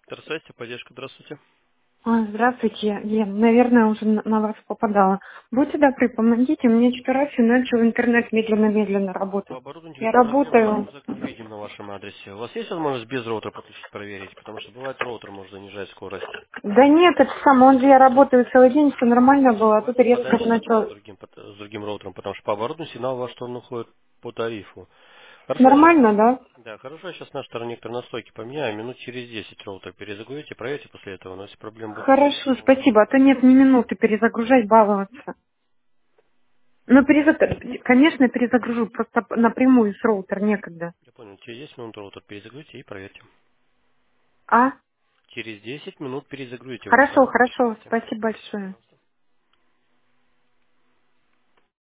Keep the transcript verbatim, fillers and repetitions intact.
Здравствуйте, поддержка, здравствуйте. А, Здравствуйте, я, наверное, уже на на вас попадала. Будьте добры, помогите, мне что-то раз и начал интернет медленно-медленно По работать. оборудованию Я какие-то проблемы работаю. загрузок не видим на вашем адресе. У вас есть возможность без роутера подключить, проверить? Потому что бывает роутер может занижать скорость. Да нет, это самое, он же я работаю целый день, все нормально было, а Давайте тут резко попадаемся тогда с начал. другим, пот- с другим роутером, потому что по оборудованию сигнал в вашу сторону уходит по тарифу. Хорошо, я сейчас, Нормально, да? да, хорошо, я сейчас наш некоторые настройки поменяю, минут через десять роутер перезагрузите, проверьте после этого, но если проблем будет больше, Хорошо, мы уже спасибо, а то нет ни минуты перезагружать, баловаться. Ну, перезаг... конечно, перезагружу, просто напрямую с роутера некогда. я понял, через десять минут роутер перезагрузите и проверьте. А? Через десять минут перезагрузите, вы Хорошо, установите и хорошо, проверьте. спасибо большое.